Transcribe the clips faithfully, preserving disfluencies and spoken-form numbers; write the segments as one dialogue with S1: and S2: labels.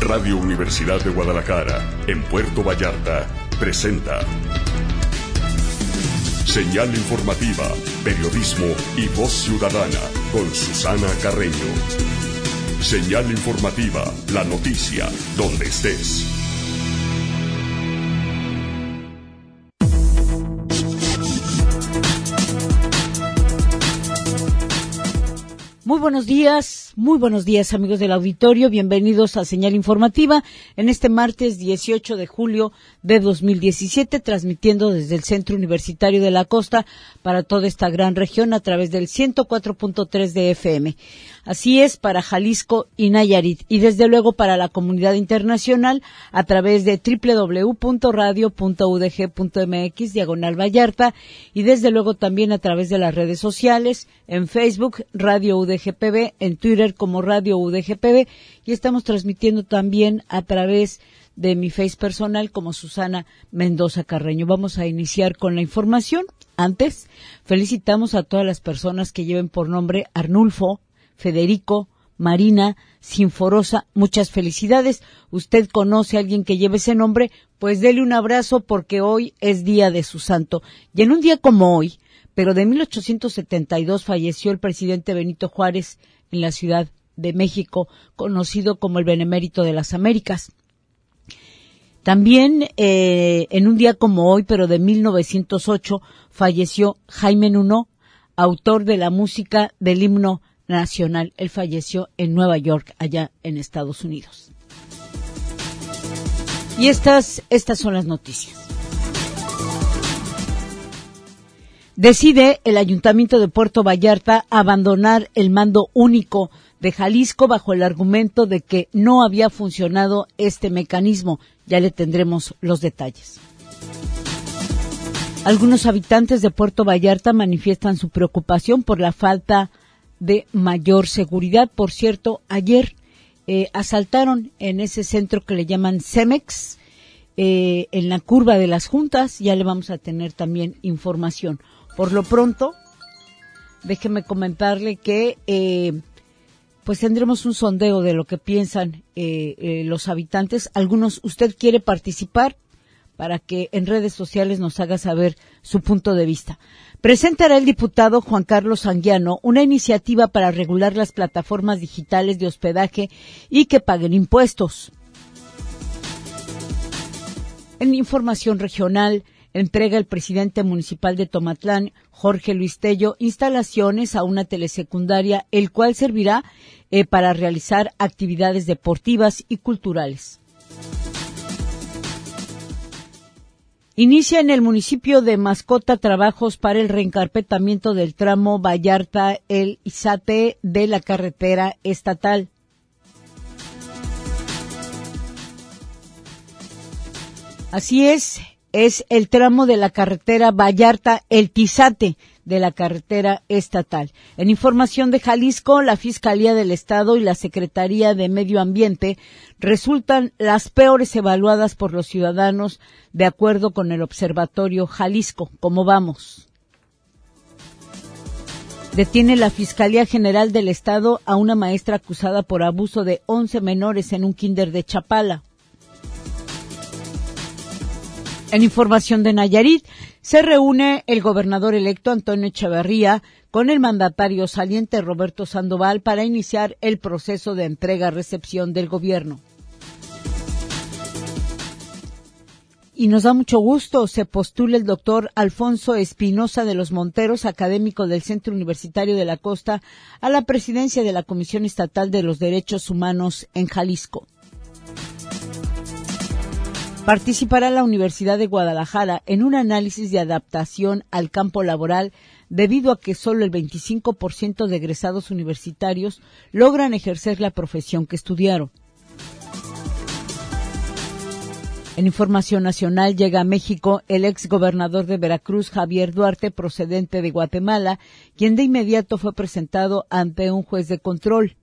S1: Radio Universidad de Guadalajara, en Puerto Vallarta, presenta Señal Informativa, Periodismo y Voz Ciudadana, con Susana Carreño. Señal Informativa, la noticia, donde estés.
S2: Muy buenos días, muy buenos días amigos del auditorio, bienvenidos a Señal Informativa en este martes dieciocho de julio de dos mil diecisiete, transmitiendo desde el Centro Universitario de la Costa para toda esta gran región a través del ciento cuatro punto tres de F M. Así es, para Jalisco y Nayarit, y desde luego para la comunidad internacional a través de doble u doble u doble u punto radio punto u d g punto m x diagonal Vallarta, y desde luego también a través de las redes sociales, en Facebook, Radio U D G P B, en Twitter como Radio U D G P B, y estamos transmitiendo también a través de mi Face personal como Susana Mendoza Carreño. Vamos a iniciar con la información. Antes, felicitamos a todas las personas que lleven por nombre Arnulfo, Federico, Marina, Sinforosa, muchas felicidades. Usted conoce a alguien que lleve ese nombre, pues dele un abrazo porque hoy es día de su santo. Y en un día como hoy, pero de mil ochocientos setenta y dos, falleció el presidente Benito Juárez en la Ciudad de México, conocido como el Benemérito de las Américas. También eh, en un día como hoy, pero de mil novecientos ocho, falleció Jaime Nuno, autor de la música del himno nacional. Él falleció en Nueva York, allá en Estados Unidos. Y estas, estas son las noticias. Decide el Ayuntamiento de Puerto Vallarta abandonar el mando único de Jalisco bajo el argumento de que no había funcionado este mecanismo. Ya le tendremos los detalles. Algunos habitantes de Puerto Vallarta manifiestan su preocupación por la falta de mayor seguridad. Por cierto, ayer eh, asaltaron en ese centro que le llaman Cemex, eh, en la curva de las Juntas. Ya le vamos a tener también información. Por lo pronto, déjeme comentarle que eh, pues tendremos un sondeo de lo que piensan eh, eh, los habitantes. Algunos, usted quiere participar para que en redes sociales nos haga saber su punto de vista. Presentará el diputado Juan Carlos Anguiano una iniciativa para regular las plataformas digitales de hospedaje y que paguen impuestos. En información regional, entrega el presidente municipal de Tomatlán, Jorge Luis Tello, instalaciones a una telesecundaria, el cual servirá eh, para realizar actividades deportivas y culturales. Inicia en el municipio de Mascota trabajos para el reencarpetamiento del tramo Vallarta-El Izate de la carretera estatal. Así es, es el tramo de la carretera Vallarta-El Tizate de la carretera estatal. En información de Jalisco, la Fiscalía del Estado y la Secretaría de Medio Ambiente resultan las peores evaluadas por los ciudadanos, de acuerdo con el Observatorio Jalisco. ¿Cómo vamos? Detiene la Fiscalía General del Estado a una maestra acusada por abuso de once menores en un kinder de Chapala. En información de Nayarit, se reúne el gobernador electo Antonio Echeverría con el mandatario saliente Roberto Sandoval para iniciar el proceso de entrega-recepción del gobierno. Y nos da mucho gusto, se postula el doctor Alfonso Espinosa de los Monteros, académico del Centro Universitario de la Costa, a la presidencia de la Comisión Estatal de los Derechos Humanos en Jalisco. Participará la Universidad de Guadalajara en un análisis de adaptación al campo laboral debido a que solo el veinticinco por ciento de egresados universitarios logran ejercer la profesión que estudiaron. En información nacional, llega a México el ex gobernador de Veracruz, Javier Duarte, procedente de Guatemala, quien de inmediato fue presentado ante un juez de control.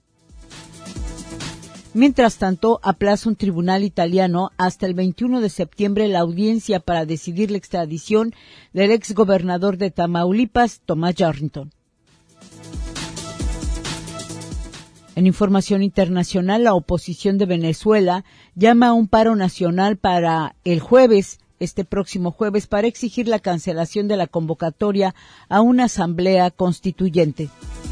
S2: Mientras tanto, aplaza un tribunal italiano hasta el veintiuno de septiembre la audiencia para decidir la extradición del exgobernador de Tamaulipas, Tomás Yarrington. En información internacional, la oposición de Venezuela llama a un paro nacional para el jueves, este próximo jueves, para exigir la cancelación de la convocatoria a una asamblea constituyente.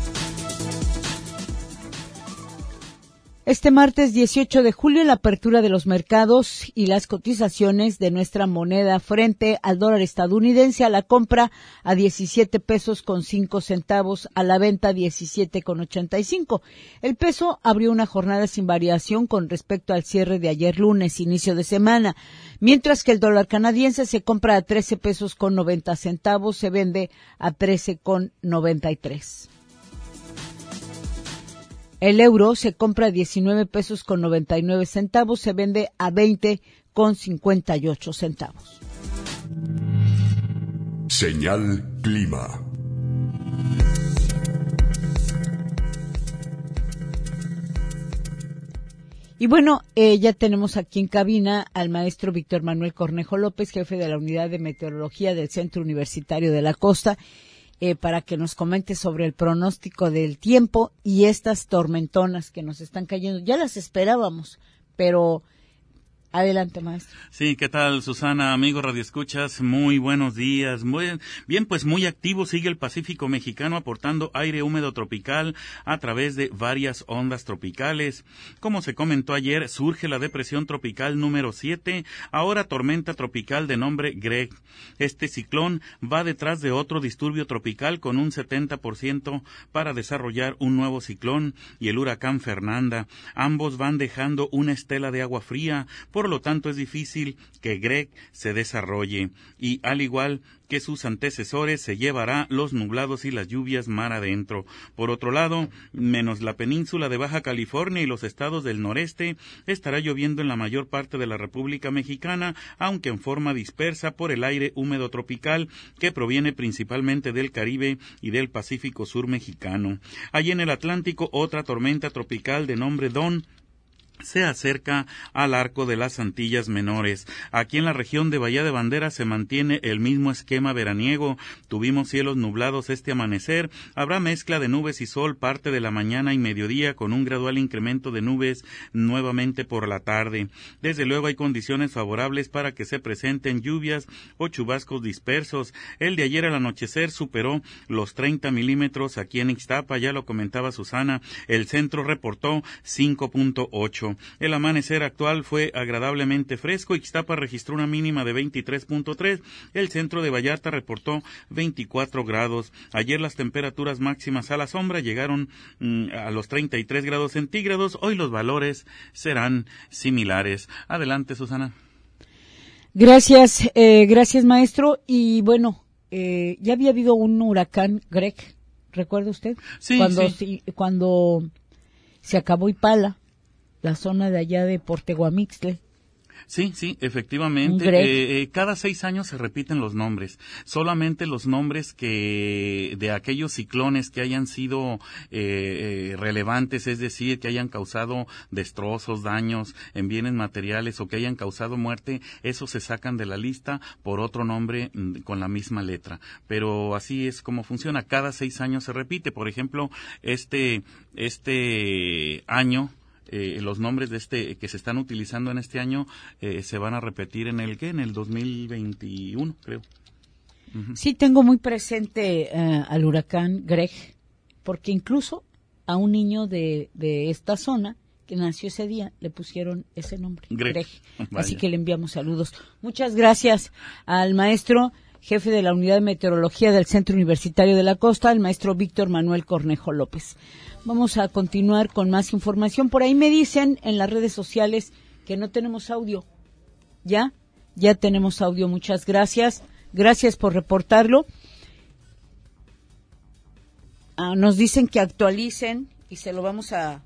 S2: Este martes dieciocho de julio, la apertura de los mercados y las cotizaciones de nuestra moneda frente al dólar estadounidense, a la compra a diecisiete pesos con cinco centavos, a la venta diecisiete con ochenta y cinco. El peso abrió una jornada sin variación con respecto al cierre de ayer lunes, inicio de semana, mientras que el dólar canadiense se compra a trece pesos con noventa centavos, se vende a trece con noventa y tres. El euro se compra a diecinueve pesos con noventa y nueve centavos, se vende a veinte con cincuenta y ocho centavos.
S1: Señal Clima.
S2: Y bueno, eh, ya tenemos aquí en cabina al maestro Víctor Manuel Cornejo López, jefe de la Unidad de Meteorología del Centro Universitario de la Costa, Eh, para que nos comente sobre el pronóstico del tiempo y estas tormentonas que nos están cayendo. Ya las esperábamos, pero adelante, maestro.
S3: Sí, ¿qué tal, Susana? Amigos radioescuchas, muy buenos días. Muy bien, pues muy activo sigue el Pacífico mexicano aportando aire húmedo tropical a través de varias ondas tropicales. Como se comentó ayer, surge la depresión tropical número siete, ahora tormenta tropical de nombre Greg. Este ciclón va detrás de otro disturbio tropical con un setenta por ciento para desarrollar un nuevo ciclón y el huracán Fernanda. Ambos van dejando una estela de agua fría, por lo tanto es difícil que Greg se desarrolle y, al igual que sus antecesores, se llevará los nublados y las lluvias mar adentro. Por otro lado, menos la península de Baja California y los estados del noreste, estará lloviendo en la mayor parte de la República Mexicana, aunque en forma dispersa por el aire húmedo tropical que proviene principalmente del Caribe y del Pacífico Sur mexicano. Allí en el Atlántico, otra tormenta tropical de nombre Don se acerca al arco de las Antillas Menores. Aquí en la región de Bahía de Banderas se mantiene el mismo esquema veraniego. Tuvimos cielos nublados este amanecer. Habrá mezcla de nubes y sol parte de la mañana y mediodía, con un gradual incremento de nubes nuevamente por la tarde. Desde luego hay condiciones favorables para que se presenten lluvias o chubascos dispersos. El de ayer al anochecer superó los treinta milímetros aquí en Ixtapa, ya lo comentaba Susana. El centro reportó cinco punto ocho. El amanecer actual fue agradablemente fresco. Ixtapa registró una mínima de veintitrés punto tres. El centro de Vallarta reportó veinticuatro grados. Ayer las temperaturas máximas a la sombra llegaron mm, a los treinta y tres grados centígrados. Hoy los valores serán similares. Adelante, Susana.
S2: Gracias, eh, gracias, maestro. Y bueno, eh, ya había habido un huracán Greg, ¿recuerda usted?
S3: Sí,
S2: cuando,
S3: sí.
S2: Si, cuando se acabó Ipala, la zona de allá de Porteguamixtle.
S3: Sí, sí, efectivamente. Eh, eh, cada seis años se repiten los nombres. Solamente los nombres que de aquellos ciclones que hayan sido eh, eh, relevantes, es decir, que hayan causado destrozos, daños en bienes materiales o que hayan causado muerte, esos se sacan de la lista por otro nombre mm, con la misma letra. Pero así es como funciona. Cada seis años se repite. Por ejemplo, este este año, Eh, los nombres de este que se están utilizando en este año eh, se van a repetir en el ¿qué? En el dos mil veintiuno, creo. Uh-huh.
S2: Sí, tengo muy presente uh, al huracán Greg, porque incluso a un niño de, de esta zona que nació ese día le pusieron ese nombre, Greg. Greg. Así que le enviamos saludos. Muchas gracias al maestro jefe de la Unidad de Meteorología del Centro Universitario de la Costa, el maestro Víctor Manuel Cornejo López. Vamos a continuar con más información. Por ahí me dicen en las redes sociales que no tenemos audio. ¿Ya? Ya tenemos audio. Muchas gracias. Gracias por reportarlo. Ah, nos dicen que actualicen y se lo vamos a...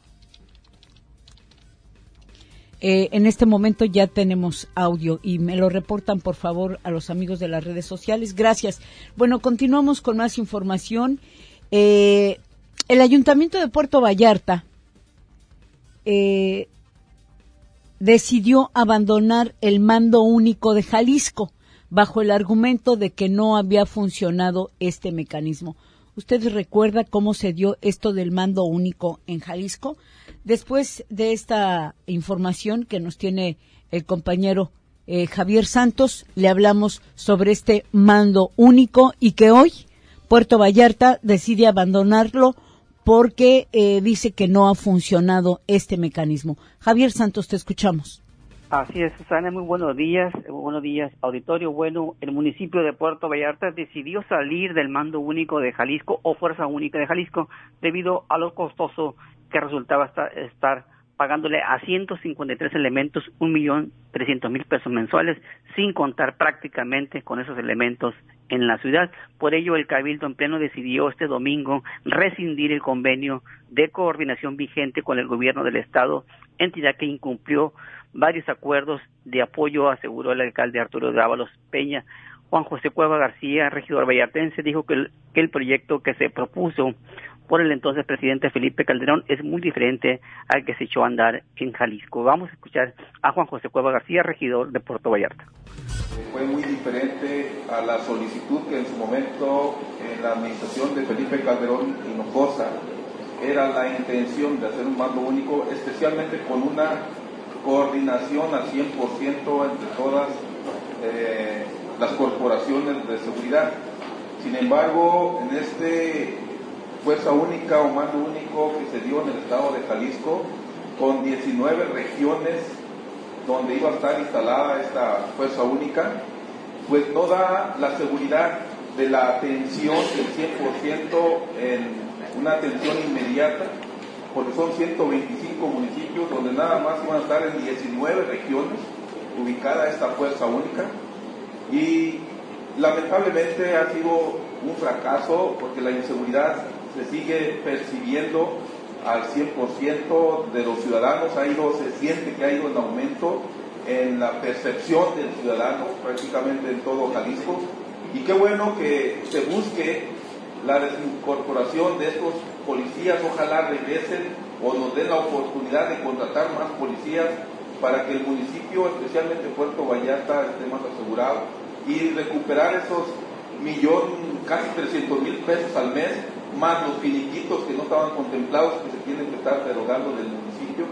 S2: Eh, en este momento ya tenemos audio y me lo reportan, por favor, a los amigos de las redes sociales. Gracias. Bueno, continuamos con más información. Eh, el Ayuntamiento de Puerto Vallarta eh, decidió abandonar el mando único de Jalisco bajo el argumento de que no había funcionado este mecanismo. ¿Usted recuerda cómo se dio esto del mando único en Jalisco? Después de esta información que nos tiene el compañero eh, Javier Santos, le hablamos sobre este mando único y que hoy Puerto Vallarta decide abandonarlo porque eh, dice que no ha funcionado este mecanismo. Javier Santos, te escuchamos.
S4: Así es, Susana, muy buenos días, buenos días, auditorio. Bueno, el municipio de Puerto Vallarta decidió salir del mando único de Jalisco o Fuerza Única de Jalisco debido a lo costoso que resultaba estar, estar pagándole a ciento cincuenta y tres elementos un millón trescientos mil pesos mensuales, sin contar prácticamente con esos elementos en la ciudad. Por ello, el Cabildo en pleno decidió este domingo rescindir el convenio de coordinación vigente con el gobierno del estado, entidad que incumplió varios acuerdos de apoyo, aseguró el alcalde Arturo Dávalos Peña. Juan José Cueva García, regidor vallartense, dijo que el, que el proyecto que se propuso por el entonces presidente Felipe Calderón es muy diferente al que se echó a andar en Jalisco. Vamos a escuchar a Juan José Cueva García, regidor de Puerto Vallarta.
S5: Fue muy diferente a la solicitud que en su momento en la administración de Felipe Calderón Hinojosa era la intención de hacer un mando único, especialmente con una coordinación al cien por ciento entre todas eh, las corporaciones de seguridad. Sin embargo, en este Fuerza Única o mando único que se dio en el estado de Jalisco, con diecinueve regiones donde iba a estar instalada esta Fuerza Única, pues no da la seguridad de la atención del cien por ciento en una atención inmediata, porque son ciento veinticinco municipios donde nada más iban a estar en diecinueve regiones ubicada esta Fuerza Única, y lamentablemente ha sido un fracaso porque la inseguridad se sigue percibiendo al cien por ciento de los ciudadanos. Ha ido, se siente que ha ido en aumento en la percepción del ciudadano prácticamente en todo Jalisco, y qué bueno que se busque la desincorporación de estos policías. Ojalá regresen o nos den la oportunidad de contratar más policías para que el municipio, especialmente Puerto Vallarta, esté más asegurado y recuperar esos millón, casi trescientos mil pesos al mes, más los finiquitos que no estaban contemplados, que se tienen que estar derogando del municipio.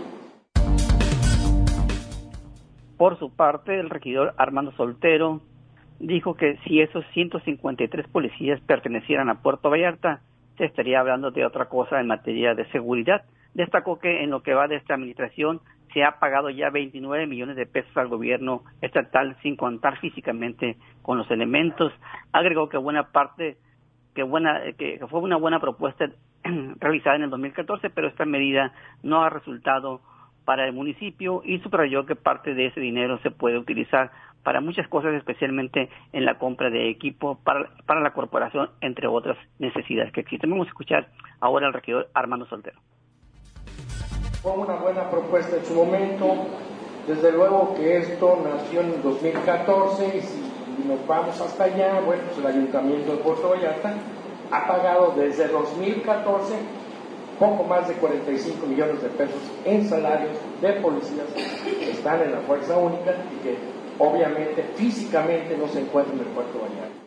S4: Por su parte, el regidor Armando Soltero dijo que si esos ciento cincuenta y tres policías pertenecieran a Puerto Vallarta, se estaría hablando de otra cosa en materia de seguridad. Destacó que en lo que va de esta administración se ha pagado ya veintinueve millones de pesos al gobierno estatal, sin contar físicamente con los elementos. Agregó que buena parte, que buena, que fue una buena propuesta realizada en el dos mil catorce, pero esta medida no ha resultado para el municipio, y subrayó que parte de ese dinero se puede utilizar para muchas cosas, especialmente en la compra de equipo para, para la corporación, entre otras necesidades que existen. Vamos a escuchar ahora al regidor Armando Soltero.
S6: Fue una buena propuesta en su momento. Desde luego que esto nació en el dos mil catorce, y si nos vamos hasta allá, bueno, pues el Ayuntamiento de Puerto Vallarta ha pagado desde dos mil catorce poco más de cuarenta y cinco millones de pesos en salarios de policías que están en la Fuerza Única y que obviamente físicamente no se encuentran en Puerto Vallarta.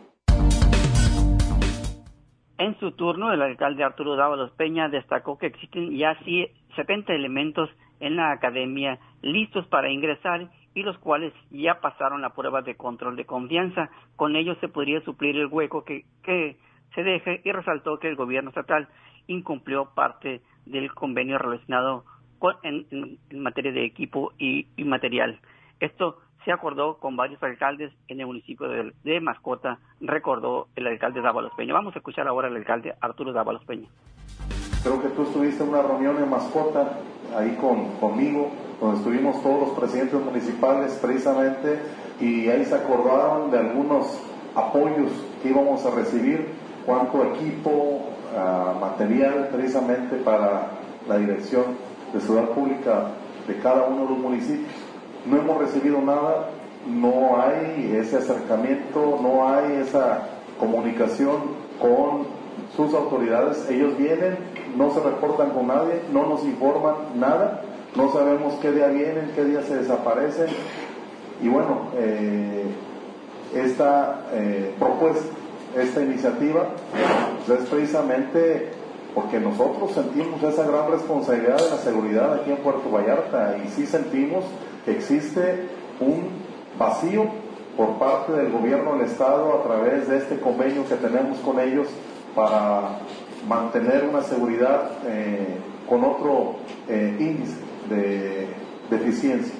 S4: En su turno, el alcalde Arturo Dávalos Peña destacó que existen ya setenta elementos en la academia listos para ingresar, y los cuales ya pasaron la prueba de control de confianza. Con ello se podría suplir el hueco que, que se deje, y resaltó que el gobierno estatal incumplió parte del convenio relacionado con, en, en, en materia de equipo y, y material. Esto se acordó con varios alcaldes en el municipio de, de Mascota, recordó el alcalde Dávalos Peña. Vamos a escuchar ahora al alcalde Arturo Dávalos Peña.
S7: Creo que tú estuviste en una reunión en Mascota, ahí con, conmigo, donde estuvimos todos los presidentes municipales precisamente, y ahí se acordaron de algunos apoyos que íbamos a recibir, cuánto equipo, uh, material precisamente para la dirección de seguridad pública de cada uno de los municipios. No hemos recibido nada, no hay ese acercamiento, no hay esa comunicación con sus autoridades. Ellos vienen, no se reportan con nadie, no nos informan nada, no sabemos qué día vienen, qué día se desaparecen. Y bueno, eh, esta eh, propuesta esta iniciativa, pues es precisamente porque nosotros sentimos esa gran responsabilidad de la seguridad aquí en Puerto Vallarta y sí sentimos que existe un vacío por parte del gobierno del Estado a través de este convenio que tenemos con ellos para mantener una seguridad eh, con otro eh, índice de, de eficiencia.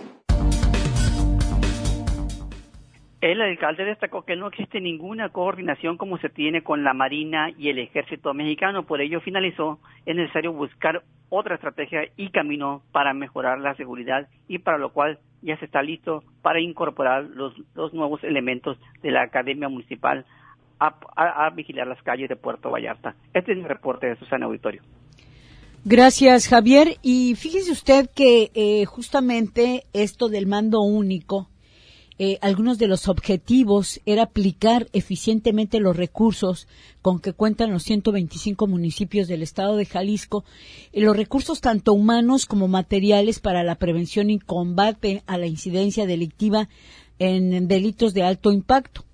S4: El alcalde destacó que no existe ninguna coordinación como se tiene con la Marina y el Ejército Mexicano, por ello finalizó, es necesario buscar otra estrategia y camino para mejorar la seguridad y para lo cual ya se está listo para incorporar los, los nuevos elementos de la Academia Municipal a, a, a vigilar las calles de Puerto Vallarta. Este es mi reporte de Susana Auditorio.
S2: Gracias, Javier. Y fíjese usted que eh, justamente esto del mando único, Eh, algunos de los objetivos era aplicar eficientemente los recursos con que cuentan los ciento veinticinco municipios del estado de Jalisco, eh, los recursos tanto humanos como materiales para la prevención y combate a la incidencia delictiva en, en delitos de alto impacto.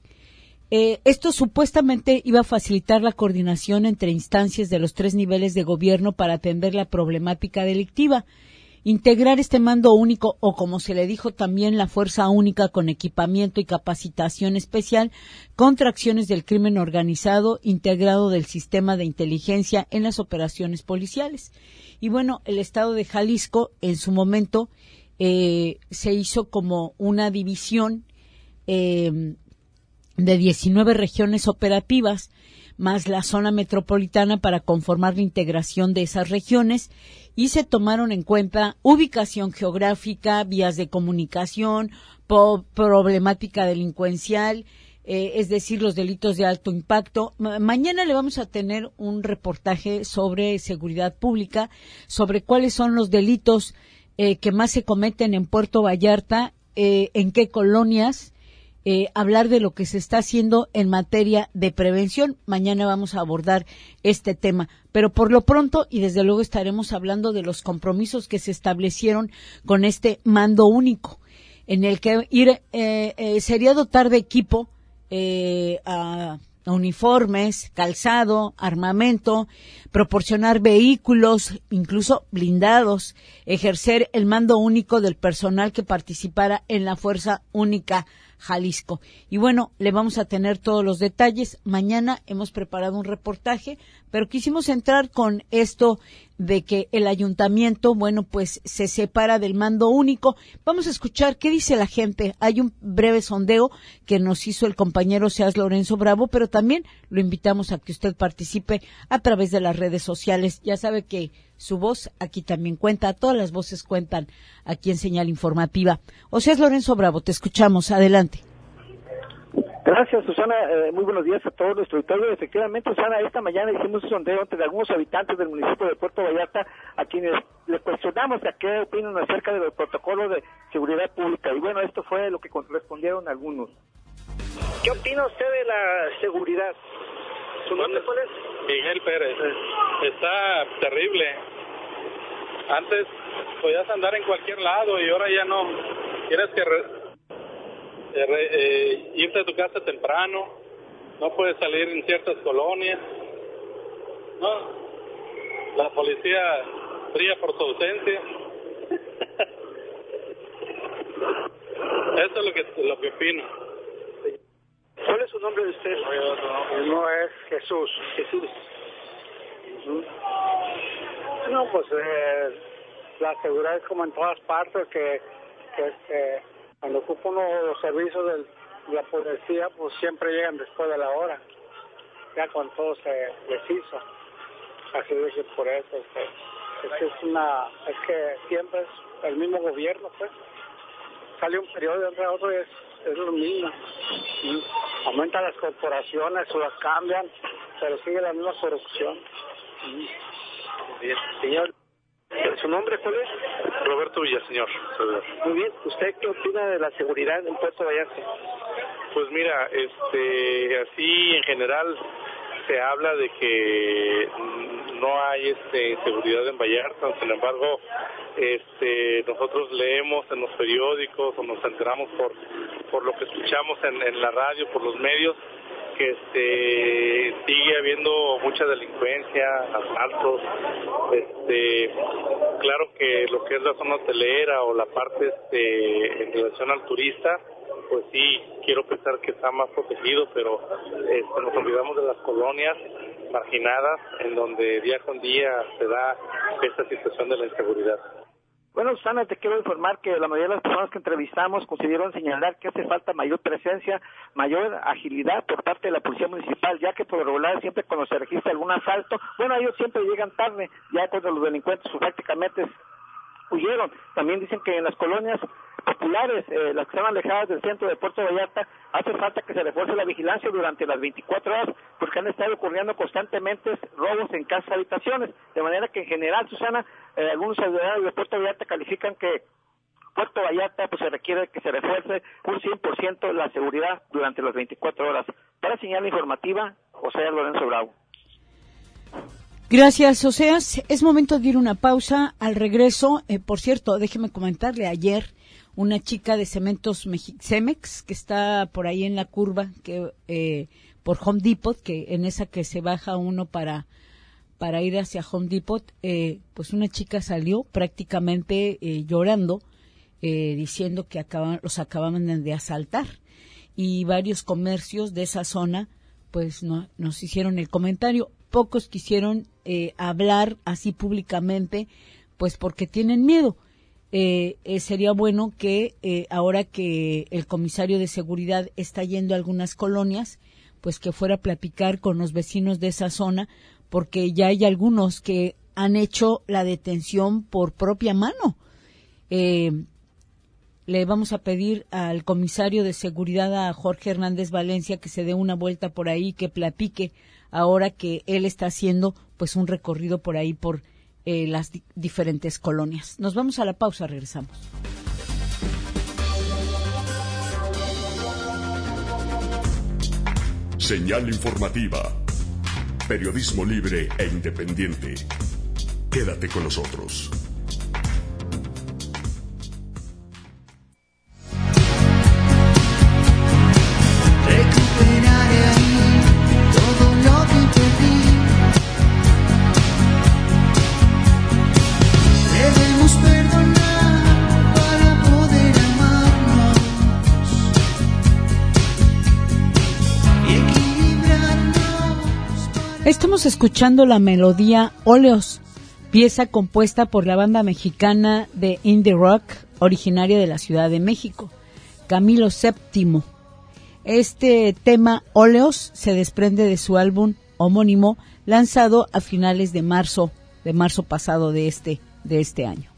S2: Eh, esto supuestamente iba a facilitar la coordinación entre instancias de los tres niveles de gobierno para atender la problemática delictiva. Integrar este mando único, o como se le dijo también, la fuerza única con equipamiento y capacitación especial contra acciones del crimen organizado, integrado del sistema de inteligencia en las operaciones policiales. Y bueno, el estado de Jalisco en su momento eh, se hizo como una división eh, de diecinueve regiones operativas, más la zona metropolitana para conformar la integración de esas regiones, y se tomaron en cuenta ubicación geográfica, vías de comunicación, po- problemática delincuencial, eh, es decir, los delitos de alto impacto. Ma- mañana le vamos a tener un reportaje sobre seguridad pública, sobre cuáles son los delitos eh, que más se cometen en Puerto Vallarta, eh, en qué colonias, Eh, hablar de lo que se está haciendo en materia de prevención. Mañana vamos a abordar este tema, pero por lo pronto, y desde luego estaremos hablando de los compromisos que se establecieron con este mando único, en el que ir eh, eh, sería dotar de equipo eh, a uniformes, calzado, armamento, proporcionar vehículos, incluso blindados, ejercer el mando único del personal que participara en la Fuerza Única Jalisco. Y bueno, le vamos a tener todos los detalles. Mañana hemos preparado un reportaje, pero quisimos entrar con esto de que el ayuntamiento, bueno, pues se separa del mando único. Vamos a escuchar qué dice la gente. Hay un breve sondeo que nos hizo el compañero Seas Lorenzo Bravo, pero también lo invitamos a que usted participe a través de las redes sociales. Ya sabe que su voz aquí también cuenta, todas las voces cuentan aquí en Señal Informativa. Oseas Lorenzo Bravo, te escuchamos, adelante.
S8: Gracias, Susana. Eh, muy buenos días a todos nuestro auditorio. Efectivamente, Susana, esta mañana hicimos un sondeo entre algunos habitantes del municipio de Puerto Vallarta a quienes les cuestionamos a qué opinan acerca de los protocolos de seguridad pública. Y bueno, esto fue lo que respondieron algunos. ¿Qué opina usted de la seguridad? ¿Su nombre cuál es?
S9: Miguel Pérez. Está terrible. Antes podías andar en cualquier lado y ahora ya no. Tienes que re, eh, re, eh, irte a tu casa temprano. No puedes salir en ciertas colonias. No. La policía brilla por su ausencia. Eso es lo que lo que opino.
S8: ¿Cuál es su nombre de usted?
S10: No es Jesús.
S8: Jesús.
S10: No, pues eh, la seguridad es como en todas partes, que, que eh, cuando ocupa uno los servicios de la policía, pues siempre llegan después de la hora, ya cuando todo se les hizo. Así es que por eso, este, es que es una, es que siempre es el mismo gobierno, pues. Sale un periodo de otro y es, es lo mismo. ¿Sí? Aumentan las corporaciones o las cambian, pero sigue la misma corrupción. ¿Sí?
S8: Bien, señor. ¿Su nombre cuál es?
S9: Roberto Villaseñor.
S8: Muy bien. ¿Usted qué opina de la seguridad en Puerto Vallarta?
S9: Pues mira, este, así en general se habla de que no hay este seguridad en Vallarta. Sin embargo, este, nosotros leemos en los periódicos o nos enteramos por por lo que escuchamos en, en la radio, por los medios, que este sigue habiendo mucha delincuencia, asaltos, este claro que lo que es la zona hotelera o la parte este en relación al turista, pues sí, quiero pensar que está más protegido, pero este, nos olvidamos de las colonias marginadas en donde día con día se da esta situación de la inseguridad.
S8: Bueno, Susana, te quiero informar que la mayoría de las personas que entrevistamos consideraron señalar que hace falta mayor presencia, mayor agilidad por parte de la Policía Municipal, ya que por lo regular siempre cuando se registra algún asalto, bueno, ellos siempre llegan tarde, ya cuando los delincuentes pues, prácticamente huyeron. También dicen que en las colonias populares, eh, las que están alejadas del centro de Puerto Vallarta, hace falta que se refuerce la vigilancia durante las veinticuatro horas, porque han estado ocurriendo constantemente robos en casas habitaciones, de manera que en general, Susana, eh, algunos ciudadanos de Puerto Vallarta califican que Puerto Vallarta pues se requiere que se refuerce un cien por ciento la seguridad durante las veinticuatro horas. Para señal informativa, José Lorenzo Bravo.
S2: Gracias, Oseas. Es momento de ir una pausa. Al regreso, eh, por cierto, déjeme comentarle, ayer una chica de Cementos Mexi- Cemex, que está por ahí en la curva, que eh, por Home Depot, que en esa que se baja uno para, para ir hacia Home Depot, eh, pues una chica salió prácticamente eh, llorando, eh, diciendo que acaban, los acababan de asaltar. Y varios comercios de esa zona, pues no, nos hicieron el comentario. Pocos quisieron eh, hablar así públicamente, pues porque tienen miedo. Eh, eh, sería bueno que eh, ahora que el comisario de seguridad está yendo a algunas colonias, pues que fuera a platicar con los vecinos de esa zona, porque ya hay algunos que han hecho la detención por propia mano. Eh, le vamos a pedir al comisario de seguridad, a Jorge Hernández Valencia, que se dé una vuelta por ahí, que platique ahora que él está haciendo pues un recorrido por ahí por eh, las di- diferentes colonias. Nos vamos a la pausa, regresamos.
S1: Señal informativa. Periodismo libre e independiente. Quédate con nosotros.
S2: Estamos escuchando la melodía Óleos, pieza compuesta por la banda mexicana de indie rock originaria de la Ciudad de México, Camilo Séptimo. Este tema Óleos se desprende de su álbum homónimo, lanzado a finales de marzo, de marzo pasado de este, de este año.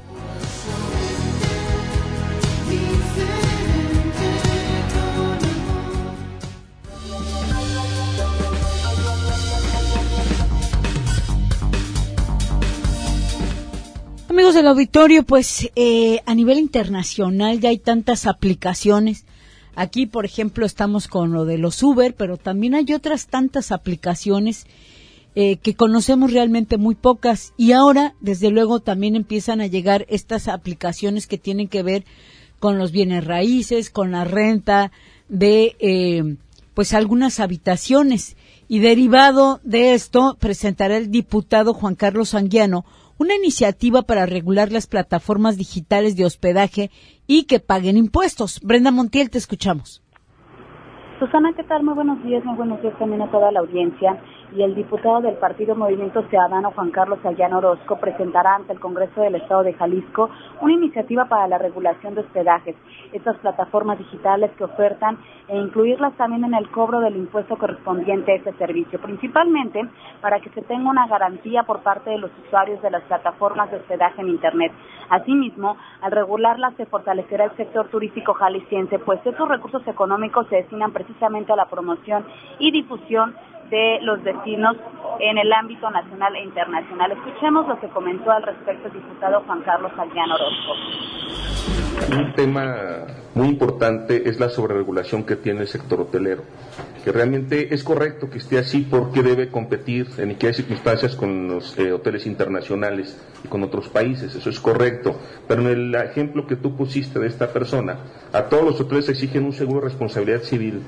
S2: Amigos del auditorio, pues eh, a nivel internacional ya hay tantas aplicaciones. Aquí, por ejemplo, estamos con lo de los Uber, pero también hay otras tantas aplicaciones eh, que conocemos realmente muy pocas. Y ahora, desde luego, también empiezan a llegar estas aplicaciones que tienen que ver con los bienes raíces, con la renta de eh, pues algunas habitaciones. Y derivado de esto, presentará el diputado Juan Carlos Anguiano una iniciativa para regular las plataformas digitales de hospedaje y que paguen impuestos. Brenda Montiel, te escuchamos.
S11: Susana, ¿qué tal? Muy buenos días, muy buenos días también a toda la audiencia. Y el diputado del Partido Movimiento Ciudadano, Juan Carlos Anguiano Orozco, presentará ante el Congreso del Estado de Jalisco una iniciativa para la regulación de hospedajes, estas plataformas digitales que ofertan e incluirlas también en el cobro del impuesto correspondiente a ese servicio, principalmente para que se tenga una garantía por parte de los usuarios de las plataformas de hospedaje en Internet. Asimismo, al regularlas se fortalecerá el sector turístico jalisciense, pues estos recursos económicos se destinan precisamente a la promoción y difusión de los destinos en el ámbito nacional e internacional. Escuchemos lo que comentó al respecto el diputado Juan Carlos Anguiano Orozco.
S12: Un tema muy importante es la sobreregulación que tiene el sector hotelero, que realmente es correcto que esté así porque debe competir en qué circunstancias con los eh, hoteles internacionales y con otros países, eso es correcto, pero en el ejemplo que tú pusiste de esta persona, a todos los hoteles exigen un seguro de responsabilidad civil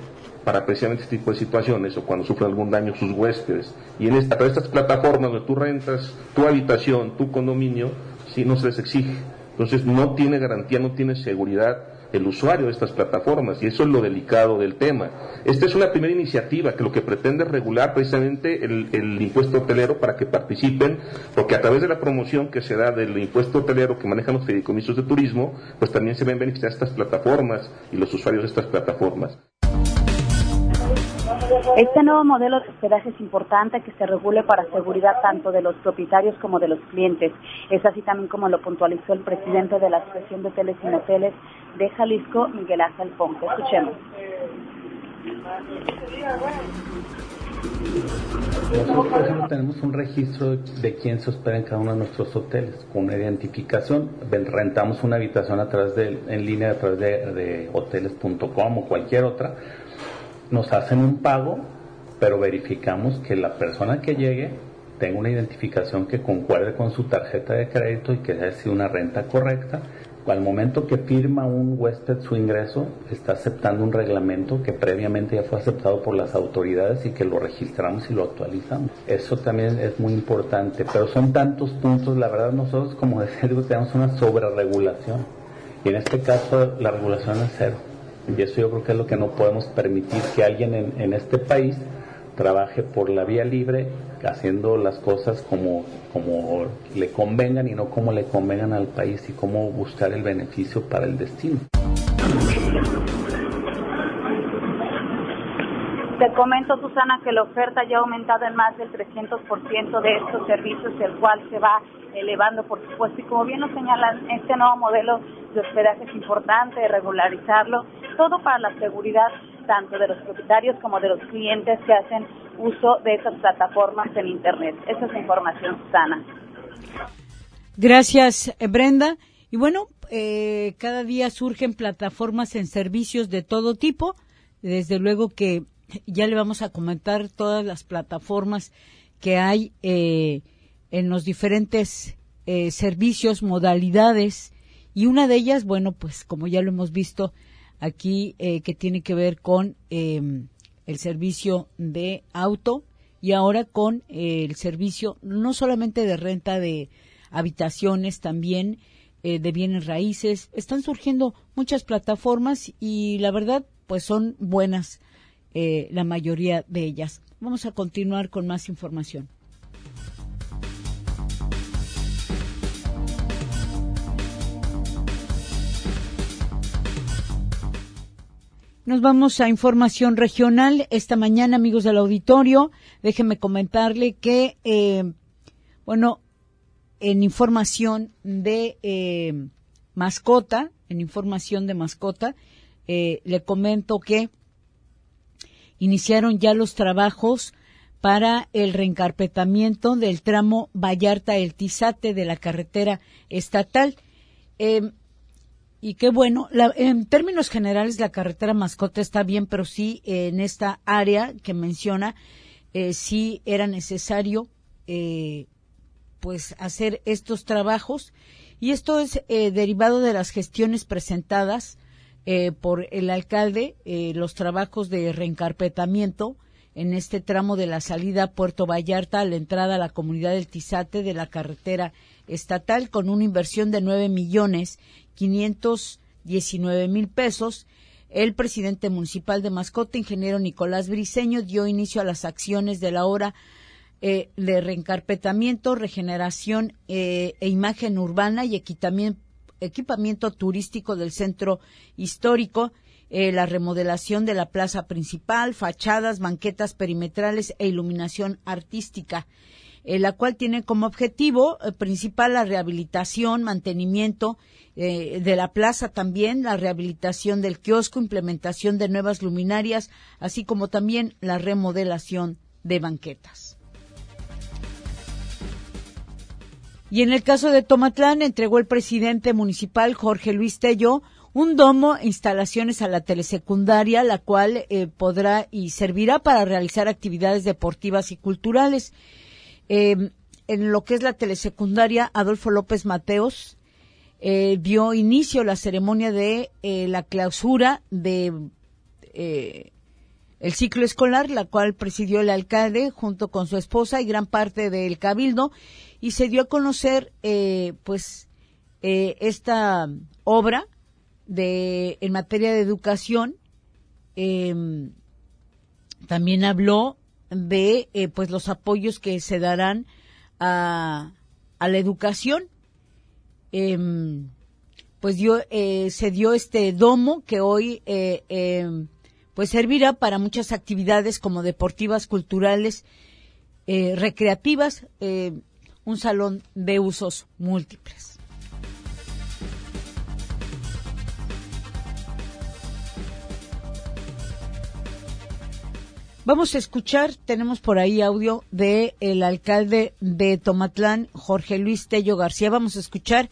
S12: para precisamente este tipo de situaciones o cuando sufren algún daño sus huéspedes. Y en esta, a través de estas plataformas donde tú rentas tu habitación, tu condominio, sí, no se les exige. Entonces no tiene garantía, no tiene seguridad el usuario de estas plataformas, y eso es lo delicado del tema. Esta es una primera iniciativa que lo que pretende es regular precisamente el, el impuesto hotelero para que participen, porque a través de la promoción que se da del impuesto hotelero que manejan los fideicomisos de turismo, pues también se ven beneficiadas estas plataformas y los usuarios de estas plataformas.
S11: Este nuevo modelo de hospedaje es importante que se regule para seguridad tanto de los propietarios como de los clientes. Es así también como lo puntualizó el presidente de la Asociación de Hoteles y Moteles de Jalisco, Miguel Ángel Ponce. Escuchemos.
S13: Nosotros, por ejemplo, tenemos un registro de quién se hospeda en cada uno de nuestros hoteles, con una identificación. Rentamos una habitación a través de, en línea a través de, de hoteles punto com o cualquier otra. Nos hacen un pago, pero verificamos que la persona que llegue tenga una identificación que concuerde con su tarjeta de crédito y que haya sido una renta correcta. Al momento que firma un huésped su ingreso, está aceptando un reglamento que previamente ya fue aceptado por las autoridades y que lo registramos y lo actualizamos. Eso también es muy importante, pero son tantos puntos, la verdad nosotros, como decía, tenemos una sobreregulación y en este caso la regulación es cero. Y eso yo creo que es lo que no podemos permitir, que alguien en, en este país trabaje por la vía libre, haciendo las cosas como, como le convengan y no como le convengan al país, y cómo buscar el beneficio para el destino.
S11: Te comento, Susana, que la oferta ya ha aumentado en más del trescientos por ciento de estos servicios, el cual se va elevando, por supuesto, y como bien lo señalan, este nuevo modelo de hospedaje es importante regularizarlo, todo para la seguridad tanto de los propietarios como de los clientes que hacen uso de estas plataformas en Internet. Esa es la información, Susana.
S2: Gracias, Brenda. Y bueno, eh, cada día surgen plataformas en servicios de todo tipo. Desde luego que ya le vamos a comentar todas las plataformas que hay eh, en los diferentes eh, servicios, modalidades, y una de ellas, bueno, pues como ya lo hemos visto aquí, eh, que tiene que ver con eh, el servicio de auto, y ahora con eh, el servicio no solamente de renta de habitaciones, también eh, de bienes raíces. Están surgiendo muchas plataformas y la verdad, pues son buenas eh, la mayoría de ellas. Vamos a continuar con más información. Nos vamos a información regional. Esta mañana, amigos del auditorio, déjenme comentarle que, eh, bueno, en información de eh, mascota, en información de mascota, eh, le comento que iniciaron ya los trabajos para el reencarpetamiento del tramo Vallarta-El Tizate de la carretera estatal. Eh, Y qué bueno, la, en términos generales la carretera Mascota está bien, pero sí eh, en esta área que menciona, eh, sí era necesario eh, pues hacer estos trabajos, y esto es eh, derivado de las gestiones presentadas eh, por el alcalde, eh, los trabajos de reencarpetamiento en este tramo de la salida a Puerto Vallarta a la entrada a la comunidad del Tizate de la carretera estatal, con una inversión de nueve millones quinientos diecinueve mil pesos. El presidente municipal de Mascota, ingeniero Nicolás Briceño, dio inicio a las acciones de la obra eh, de reencarpetamiento, regeneración eh, e imagen urbana y equipamiento, equipamiento turístico del centro histórico, eh, la remodelación de la plaza principal, fachadas, banquetas perimetrales e iluminación artística, eh, la cual tiene como objetivo eh, principal la rehabilitación, mantenimiento eh, de la plaza, también la rehabilitación del kiosco, implementación de nuevas luminarias, así como también la remodelación de banquetas. Y en el caso de Tomatlán, entregó el presidente municipal Jorge Luis Tello un domo e instalaciones a la telesecundaria, la cual eh, podrá y servirá para realizar actividades deportivas y culturales. Eh, en lo que es la telesecundaria Adolfo López Mateos, eh, dio inicio la ceremonia de eh, la clausura de eh, el ciclo escolar, la cual presidió el alcalde junto con su esposa y gran parte del cabildo, y se dio a conocer eh, pues eh, esta obra de en materia de educación. Eh, también habló de eh, pues los apoyos que se darán a, a la educación. Eh, pues dio, eh, se dio este domo que hoy eh, eh, pues servirá para muchas actividades como deportivas, culturales, eh, recreativas, eh, un salón de usos múltiples. Vamos a escuchar, tenemos por ahí audio de el alcalde de Tomatlán, Jorge Luis Tello García. Vamos a escuchar.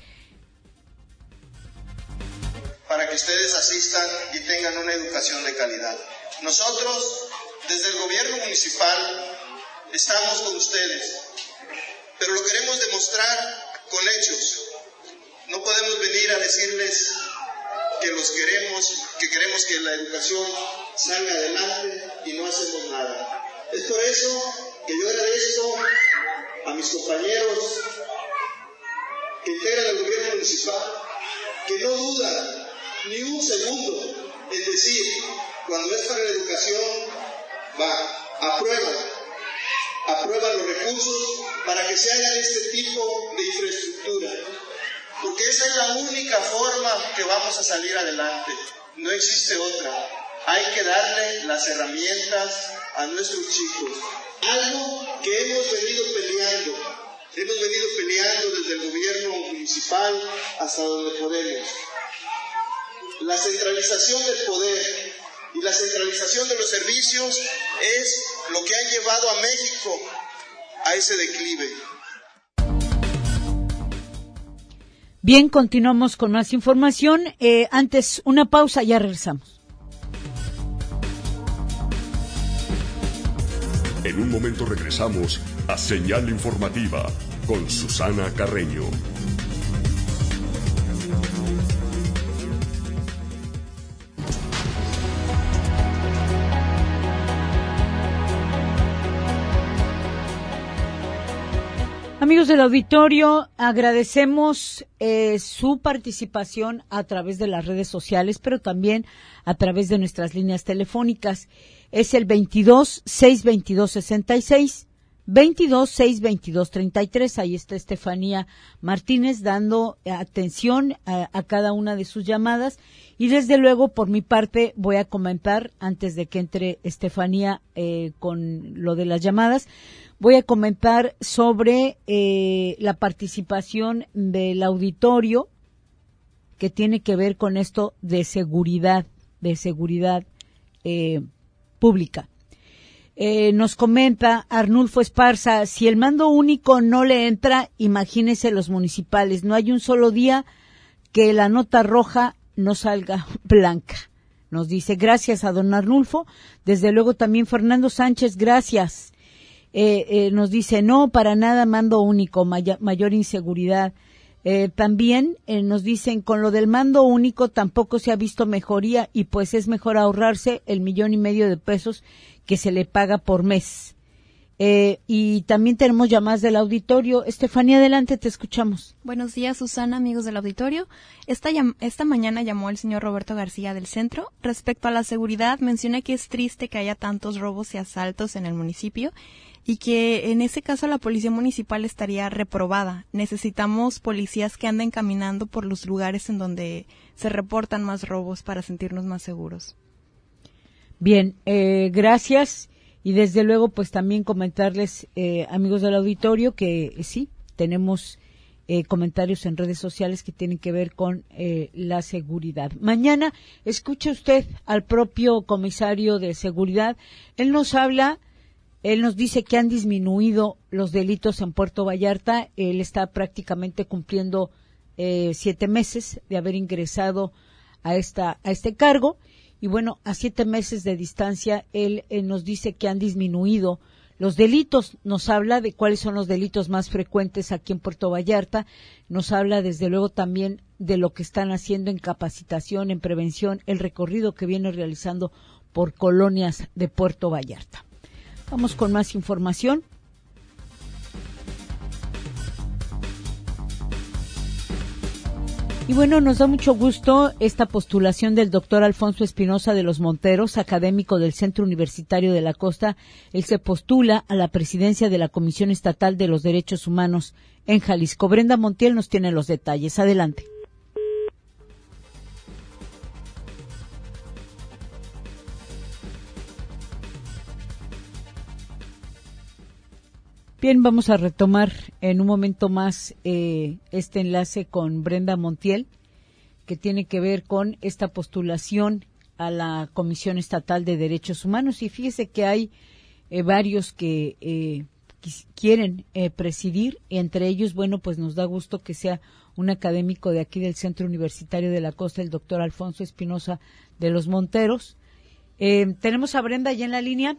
S14: Para que ustedes asistan y tengan una educación de calidad. Nosotros, desde el gobierno municipal, estamos con ustedes, pero lo queremos demostrar con hechos. No podemos venir a decirles que los queremos, que queremos que la educación salga adelante y no hacemos nada. Es por eso que yo agradezco a mis compañeros que integran el gobierno municipal, que no dudan ni un segundo en decir, cuando es para la educación, va, aprueban, aprueban los recursos para que se hagan este tipo de infraestructura, porque esa es la única forma que vamos a salir adelante, no existe otra. Hay que darle las herramientas a nuestros chicos, algo que hemos venido peleando, hemos venido peleando desde el gobierno municipal hasta donde podemos. La centralización del poder y la centralización de los servicios es lo que ha llevado a México a ese declive.
S2: Bien, continuamos con más información. Eh, antes, una pausa, ya regresamos.
S1: En un momento regresamos a Señal Informativa con Susana Carreño.
S2: Amigos del auditorio, agradecemos eh, su participación a través de las redes sociales, pero también a través de nuestras líneas telefónicas. Es el veintidós, seiscientos veintidós, sesenta y seis, veintidós, seiscientos veintidós, treinta y tres. Ahí está Estefanía Martínez dando atención a, a cada una de sus llamadas. Y desde luego, por mi parte, voy a comentar, antes de que entre Estefanía eh, con lo de las llamadas, voy a comentar sobre eh, la participación del auditorio que tiene que ver con esto de seguridad, de seguridad eh, pública. Eh, nos comenta Arnulfo Esparza, si el mando único no le entra, imagínese los municipales, no hay un solo día que la nota roja no salga blanca. Nos dice, gracias a don Arnulfo. Desde luego también Fernando Sánchez, gracias. Eh, eh, nos dice, no, para nada mando único, may- mayor inseguridad. Eh, también eh, nos dicen, con lo del mando único tampoco se ha visto mejoría y pues es mejor ahorrarse el millón y medio de pesos que se le paga por mes. Eh, y también tenemos llamadas del auditorio. Estefanía, adelante, te escuchamos.
S15: Buenos días, Susana, amigos del auditorio. Esta, llam- esta mañana llamó el señor Roberto García del Centro. Respecto a la seguridad, menciona que es triste que haya tantos robos y asaltos en el municipio y que en ese caso la policía municipal estaría reprobada. Necesitamos policías que anden caminando por los lugares en donde se reportan más robos para sentirnos más seguros.
S2: Bien, eh, gracias. Y desde luego, pues también comentarles, eh, amigos del auditorio, que eh, sí, tenemos eh, comentarios en redes sociales que tienen que ver con eh, la seguridad. Mañana, escuche usted al propio comisario de seguridad. Él nos habla, él nos dice que han disminuido los delitos en Puerto Vallarta. Él está prácticamente cumpliendo eh, siete meses de haber ingresado a esta a este cargo. Y bueno, a siete meses de distancia, él eh, nos dice que han disminuido los delitos. Nos habla de cuáles son los delitos más frecuentes aquí en Puerto Vallarta. Nos habla, desde luego, también de lo que están haciendo en capacitación, en prevención, el recorrido que viene realizando por colonias de Puerto Vallarta. Vamos con más información. Y bueno, nos da mucho gusto esta postulación del doctor Alfonso Espinosa de los Monteros, académico del Centro Universitario de la Costa. Él se postula a la presidencia de la Comisión Estatal de los Derechos Humanos en Jalisco. Brenda Montiel nos tiene los detalles. Adelante. Bien, vamos a retomar en un momento más eh, este enlace con Brenda Montiel, que tiene que ver con esta postulación a la Comisión Estatal de Derechos Humanos. Y fíjese que hay eh, varios que eh, qu- quieren eh, presidir, y entre ellos, bueno, pues nos da gusto que sea un académico de aquí del Centro Universitario de la Costa, el doctor Alfonso Espinosa de los Monteros. Eh, tenemos a Brenda ya en la línea.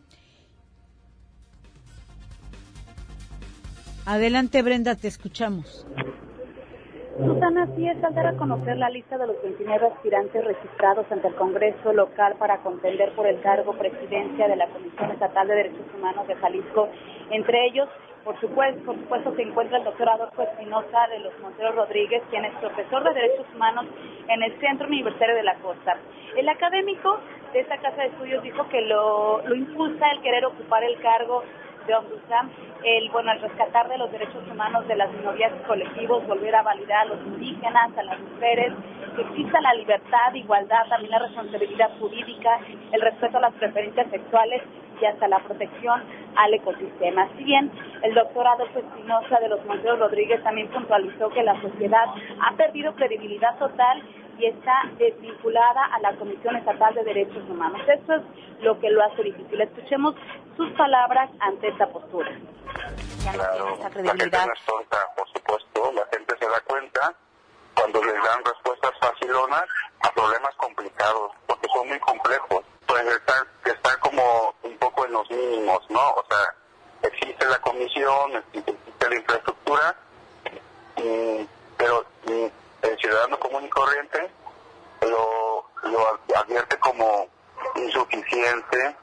S2: Adelante, Brenda, te escuchamos.
S11: Susana, sí es falta reconocer la lista de los veintinueve aspirantes registrados ante el Congreso local para contender por el cargo presidencia de la Comisión Estatal de Derechos Humanos de Jalisco. Entre ellos, por supuesto, por supuesto se encuentra el doctor Adolfo Espinosa de los Monteros Rodríguez, quien es profesor de Derechos Humanos en el Centro Universitario de la Costa. El académico de esta casa de estudios dijo que lo, lo impulsa el querer ocupar el cargo de Ombudsman, el bueno el rescatar de los derechos humanos de las minorías y colectivos, volver a validar a los indígenas, a las mujeres, que exista la libertad, igualdad, también la responsabilidad jurídica, el respeto a las preferencias sexuales y hasta la protección al ecosistema. Si bien el doctor Adolfo Espinosa de los Monteros Rodríguez también puntualizó que la sociedad ha perdido credibilidad total y está desvinculada a la Comisión Estatal de Derechos Humanos. Eso es lo que lo hace difícil. Escuchemos sus palabras ante esta postura.
S16: Ya no claro, tiene esa credibilidad. La gente no es tonta, por supuesto. La gente se da cuenta cuando les dan respuestas facilonas a problemas complicados, porque son muy complejos. Pues está, está como un poco en los mínimos, ¿no? O sea, existe la comisión, existe la infraestructura, y, pero y el ciudadano común y corriente lo, lo advierte como insuficiente.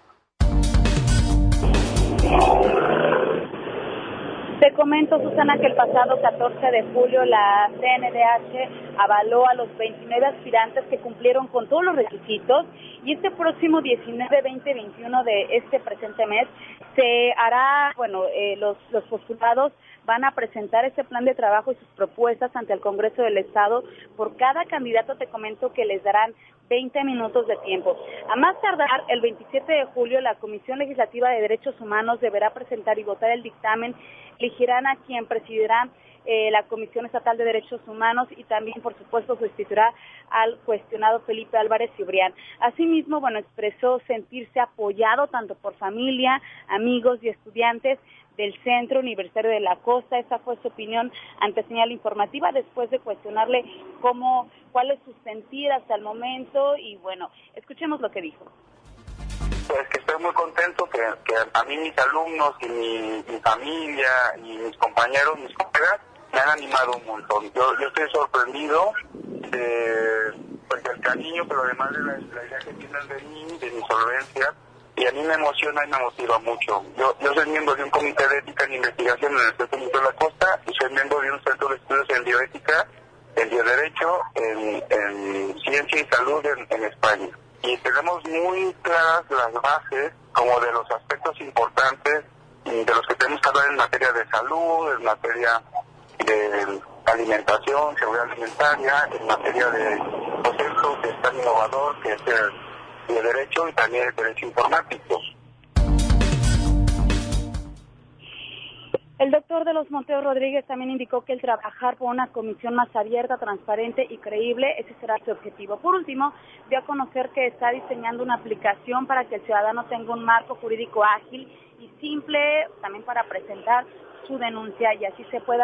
S11: Te comento, Susana, que el pasado catorce de julio la C N D H avaló a los veintinueve aspirantes que cumplieron con todos los requisitos, y este próximo diecinueve, veinte, veintiuno de este presente mes se hará, bueno, eh, los, los postulados van a presentar ese plan de trabajo y sus propuestas ante el Congreso del Estado. Por cada candidato te comento que les darán veinte minutos de tiempo. A más tardar, el veintisiete de julio, la Comisión Legislativa de Derechos Humanos deberá presentar y votar el dictamen. Elegirán a quien presidirá eh, la Comisión Estatal de Derechos Humanos y también, por supuesto, sustituirá al cuestionado Felipe Álvarez Cibrián. Asimismo, bueno, expresó sentirse apoyado tanto por familia, amigos y estudiantes del Centro Universitario de la Costa. Esta fue su opinión ante Señal Informativa después de cuestionarle cómo, cuál es su sentir hasta el momento, y bueno, escuchemos lo que dijo.
S16: Pues que estoy muy contento, que, que a mí mis alumnos y mi, mi familia y mis compañeros, mis colegas, me han animado un montón. Yo, yo estoy sorprendido de, pues, del cariño, pero además de la, la idea que tienen de mí, de mi solvencia, y a mí me emociona y me motiva mucho. Yo, yo soy miembro de un comité de ética en investigación en el Centro Universitario de la Costa, y soy miembro de un centro de estudios en bioética, en bioderecho, en, en ciencia y salud en, en España. Y tenemos muy claras las bases como de los aspectos importantes de los que tenemos que hablar en materia de salud, en materia de alimentación, seguridad alimentaria, en materia de procesos que es tan innovador, que es el, el derecho y también el derecho informático.
S11: El doctor de los Monteros Rodríguez también indicó que el trabajar por una comisión más abierta, transparente y creíble, ese será su objetivo. Por último, dio a conocer que está diseñando una aplicación para que el ciudadano tenga un marco jurídico ágil y simple, también para presentar su denuncia y así se pueda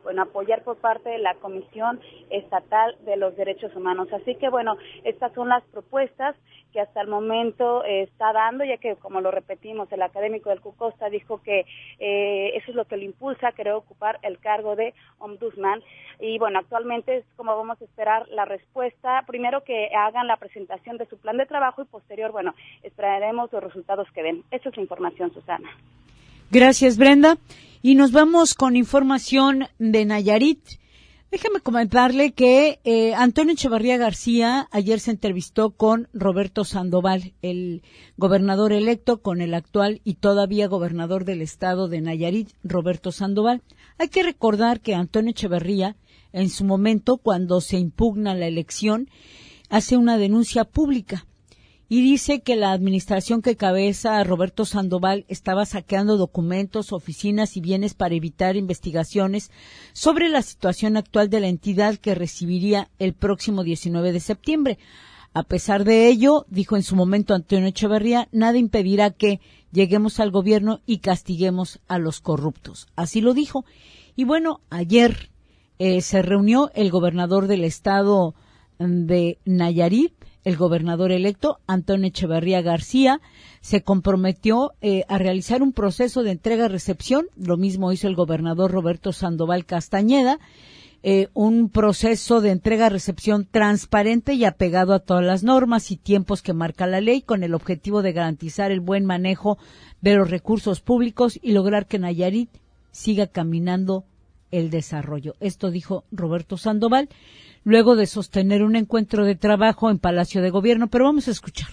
S11: bueno, apoyar por parte de la Comisión Estatal de los Derechos Humanos. Así que, bueno, estas son las propuestas que hasta el momento eh, está dando, ya que, como lo repetimos, el académico del Cucosta dijo que eh, eso es lo que lo impulsa a querer ocupar el cargo de ombudsman. Y, bueno, actualmente es como vamos a esperar la respuesta. Primero que hagan la presentación de su plan de trabajo y posterior, bueno, esperaremos los resultados que den. Esa es la información, Susana.
S2: Gracias, Brenda. Y nos vamos con información de Nayarit. Déjame comentarle que eh, Antonio Echeverría García ayer se entrevistó con Roberto Sandoval, el gobernador electo, con el actual y todavía gobernador del estado de Nayarit, Roberto Sandoval. Hay que recordar que Antonio Echeverría, en su momento, cuando se impugna la elección, hace una denuncia pública y dice que la administración que cabeza Roberto Sandoval estaba saqueando documentos, oficinas y bienes para evitar investigaciones sobre la situación actual de la entidad que recibiría el próximo diecinueve de septiembre. A pesar de ello, dijo en su momento Antonio Echeverría, nada impedirá que lleguemos al gobierno y castiguemos a los corruptos. Así lo dijo. Y bueno, ayer eh, se reunió el gobernador del estado de Nayarit, el gobernador electo, Antonio Echeverría García, se comprometió eh, a realizar un proceso de entrega-recepción, lo mismo hizo el gobernador Roberto Sandoval Castañeda, eh, un proceso de entrega-recepción transparente y apegado a todas las normas y tiempos que marca la ley, con el objetivo de garantizar el buen manejo de los recursos públicos y lograr que Nayarit siga caminando el desarrollo. Esto dijo Roberto Sandoval, luego de sostener un encuentro de trabajo en Palacio de Gobierno, pero vamos a escuchar.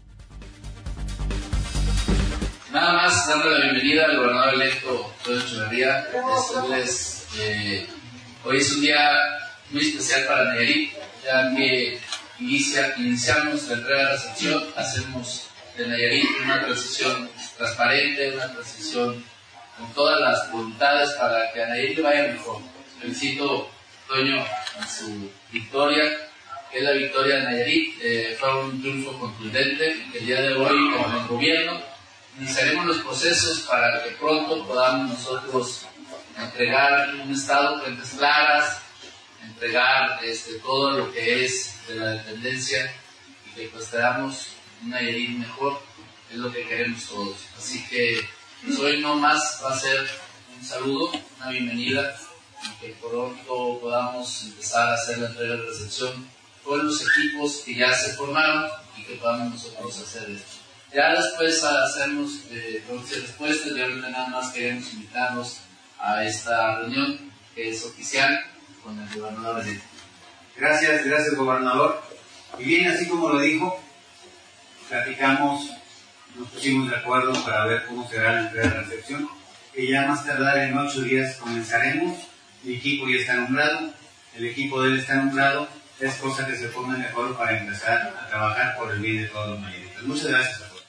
S17: Nada más darle la bienvenida al gobernador electo Antonio Echeverría, decirles que hoy es un día muy especial para Nayarit, ya que inicia, iniciamos la entrega de recepción, hacemos de Nayarit una transición transparente, una transición con todas las voluntades para que a Nayarit le vaya mejor. Felicito Toño en su victoria, que es la victoria de Nayarit. Eh, fue un triunfo contundente. El día de hoy, con el gobierno, iniciaremos los procesos para que pronto podamos nosotros entregar un estado, cuentas claras, entregar este, todo lo que es de la dependencia y que pues tengamos un Nayarit mejor, es lo que queremos todos. Así que pues, hoy no más va a ser un saludo, una bienvenida, y que pronto podamos empezar a hacer la entrega de recepción con los equipos que ya se formaron y que podamos nosotros hacer esto. Ya después hacemos eh, preguntas y respuestas, y ahorita nada más queremos invitarlos a esta reunión que es oficial con el gobernador electo.
S18: Gracias, gracias gobernador. Y bien, así como lo dijo, platicamos, nos pusimos de acuerdo para ver cómo será la entrega de recepción, que ya más tardar en ocho días comenzaremos. Mi equipo ya está nombrado, el equipo de él está nombrado, es cosa que se pongan de acuerdo para empezar a trabajar por el bien de todos los mayoritas. Muchas gracias a todos.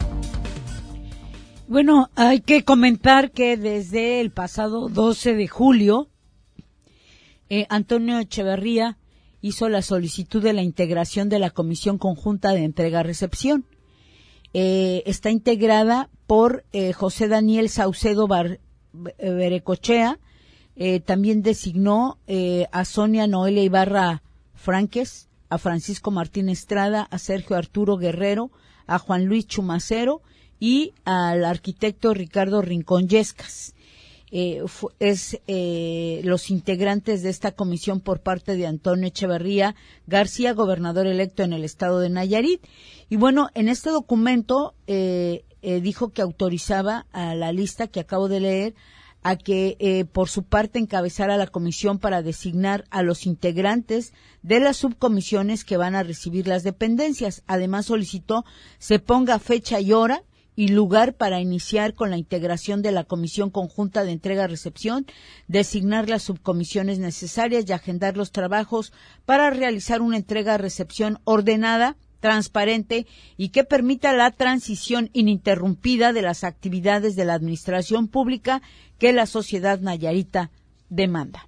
S2: Bueno, hay que comentar que desde el pasado doce de julio, eh, Antonio Echeverría hizo la solicitud de la integración de la Comisión Conjunta de Entrega-Recepción. Eh, está integrada por eh, José Daniel Saucedo Bar, Berecochea, eh, también designó eh, a Sonia Noelia Ibarra Franques, a Francisco Martín Estrada, a Sergio Arturo Guerrero, a Juan Luis Chumacero y al arquitecto Ricardo Rincón Yescas. Eh, es eh, los integrantes de esta comisión por parte de Antonio Echeverría García, gobernador electo en el estado de Nayarit. Y bueno, en este documento eh, eh, dijo que autorizaba a la lista que acabo de leer a que eh, por su parte encabezara la comisión para designar a los integrantes de las subcomisiones que van a recibir las dependencias. Además solicitó se ponga fecha y hora y lugar para iniciar con la integración de la Comisión Conjunta de Entrega-Recepción, designar las subcomisiones necesarias y agendar los trabajos para realizar una entrega-recepción ordenada, transparente y que permita la transición ininterrumpida de las actividades de la administración pública que la sociedad nayarita demanda.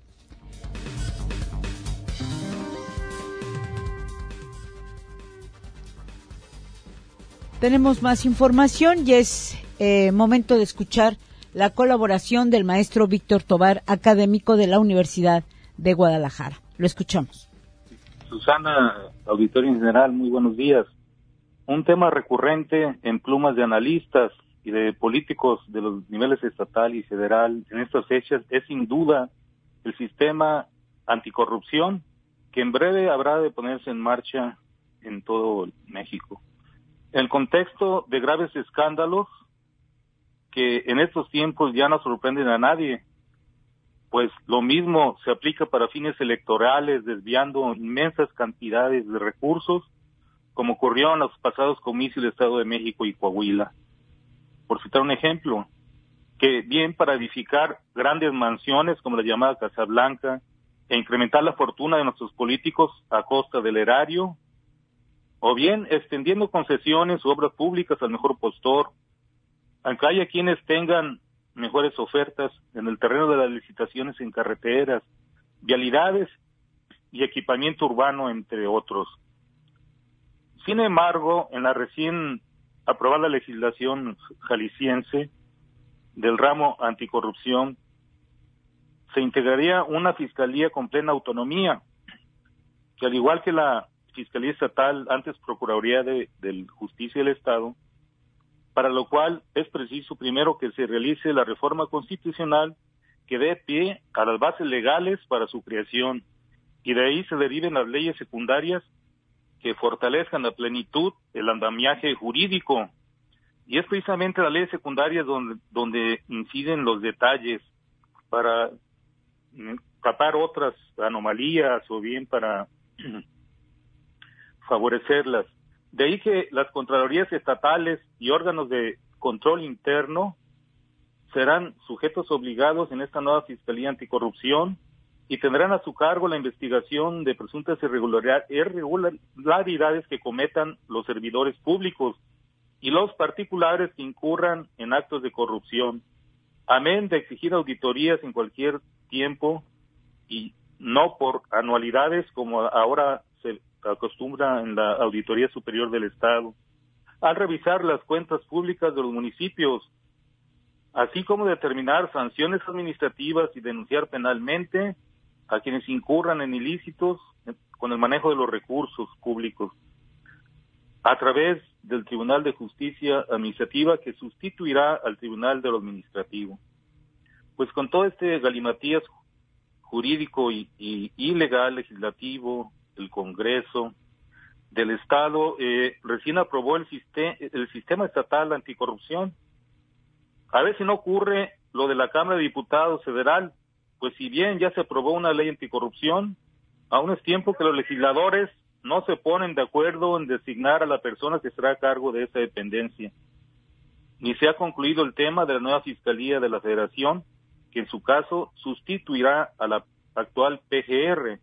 S2: Tenemos más información y es eh, momento de escuchar la colaboración del maestro Víctor Tobar, académico de la Universidad de Guadalajara. Lo escuchamos.
S19: Susana, auditorio en general, muy buenos días. Un tema recurrente en plumas de analistas y de políticos de los niveles estatal y federal en estas fechas es sin duda el sistema anticorrupción, que en breve habrá de ponerse en marcha en todo México. En el contexto de graves escándalos que en estos tiempos ya no sorprenden a nadie, pues lo mismo se aplica para fines electorales, desviando inmensas cantidades de recursos, como ocurrió en los pasados comicios del Estado de México y Coahuila. Por citar un ejemplo, que bien para edificar grandes mansiones como la llamada Casa Blanca e incrementar la fortuna de nuestros políticos a costa del erario, o bien extendiendo concesiones u obras públicas al mejor postor, aunque haya quienes tengan mejores ofertas en el terreno de las licitaciones en carreteras, vialidades y equipamiento urbano, entre otros. Sin embargo, en la recién aprobada legislación jalisciense del ramo anticorrupción, se integraría una fiscalía con plena autonomía, que al igual que la Fiscalía Estatal, antes Procuraduría de, de Justicia del Estado, para lo cual es preciso primero que se realice la reforma constitucional que dé pie a las bases legales para su creación, y de ahí se deriven las leyes secundarias que fortalezcan a plenitud el andamiaje jurídico. Y es precisamente las leyes secundarias donde, donde inciden los detalles para tapar otras anomalías o bien para favorecerlas. De ahí que las contralorías estatales y órganos de control interno serán sujetos obligados en esta nueva Fiscalía Anticorrupción y tendrán a su cargo la investigación de presuntas irregularidades que cometan los servidores públicos y los particulares que incurran en actos de corrupción, amén de exigir auditorías en cualquier tiempo y no por anualidades como ahora se acostumbra en la Auditoría Superior del Estado, al revisar las cuentas públicas de los municipios, así como determinar sanciones administrativas y denunciar penalmente a quienes incurran en ilícitos con el manejo de los recursos públicos, a través del Tribunal de Justicia Administrativa que sustituirá al Tribunal de lo Administrativo. Pues con todo este galimatías jurídico y, y, y legal, legislativo, el Congreso del Estado eh, recién aprobó el, sistema, el sistema estatal anticorrupción. A ver si no ocurre lo de la Cámara de Diputados Federal, pues si bien ya se aprobó una ley anticorrupción, aún es tiempo que los legisladores no se ponen de acuerdo en designar a la persona que estará a cargo de esa dependencia. Ni se ha concluido el tema de la nueva Fiscalía de la Federación, que en su caso sustituirá a la actual P G R.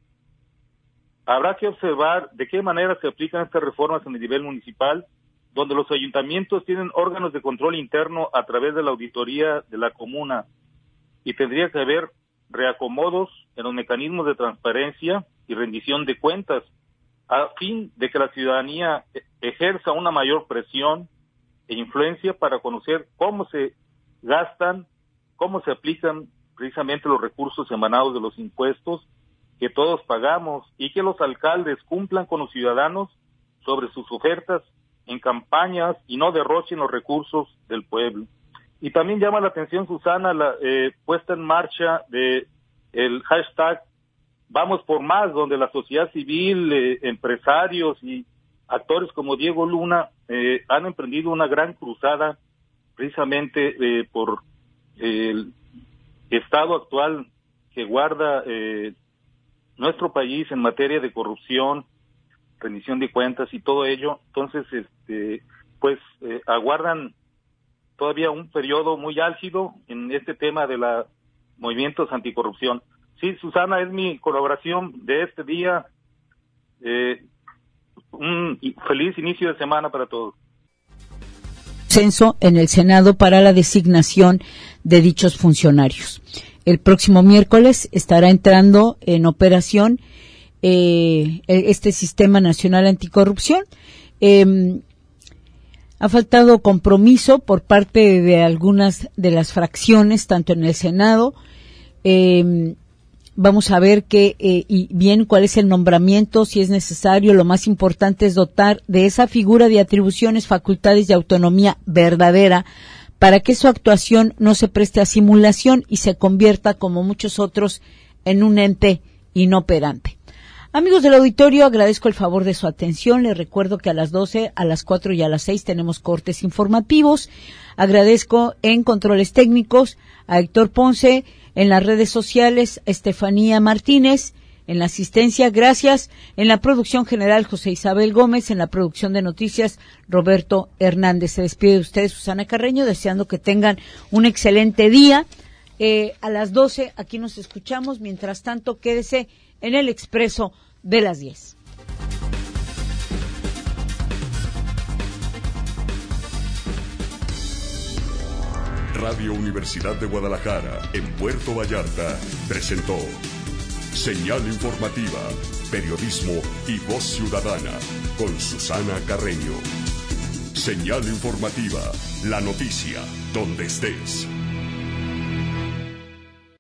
S19: Habrá que observar de qué manera se aplican estas reformas en el nivel municipal, donde los ayuntamientos tienen órganos de control interno a través de la auditoría de la comuna, y tendría que haber reacomodos en los mecanismos de transparencia y rendición de cuentas, a fin de que la ciudadanía ejerza una mayor presión e influencia para conocer cómo se gastan, cómo se aplican precisamente los recursos emanados de los impuestos que todos pagamos, y que los alcaldes cumplan con los ciudadanos sobre sus ofertas en campañas y no derrochen los recursos del pueblo. Y también llama la atención, Susana, la eh, puesta en marcha de el hashtag Vamos por Más, donde la sociedad civil, eh, empresarios y actores como Diego Luna eh, han emprendido una gran cruzada precisamente eh, por eh, el estado actual que guarda eh, nuestro país en materia de corrupción, rendición de cuentas y todo ello. Entonces, este, pues eh, aguardan todavía un periodo muy álgido en este tema de los movimientos anticorrupción. Sí, Susana, es mi colaboración de este día. Eh, un feliz inicio de semana para todos.
S2: Censo en el Senado para la designación de dichos funcionarios. El próximo miércoles estará entrando en operación eh, este Sistema Nacional Anticorrupción. Eh, Ha faltado compromiso por parte de algunas de las fracciones, tanto en el Senado. Eh, vamos a ver qué eh, y bien cuál es el nombramiento, si es necesario. Lo más importante es dotar de esa figura de atribuciones, facultades y autonomía verdadera para que su actuación no se preste a simulación y se convierta, como muchos otros, en un ente inoperante. Amigos del auditorio, agradezco el favor de su atención. Les recuerdo que a las doce, a las cuatro y a las seis tenemos cortes informativos. Agradezco en controles técnicos a Héctor Ponce, en las redes sociales Estefanía Martínez, en la asistencia, gracias, en la producción general José Isabel Gómez, en la producción de noticias Roberto Hernández. Se despide de ustedes Susana Carreño, deseando que tengan un excelente día. Eh, a las doce aquí nos escuchamos. Mientras tanto, quédese en el Expreso de las diez.
S1: Radio Universidad de Guadalajara, en Puerto Vallarta, presentó Señal Informativa, Periodismo y Voz Ciudadana, con Susana Carreño. Señal Informativa, la noticia, donde estés.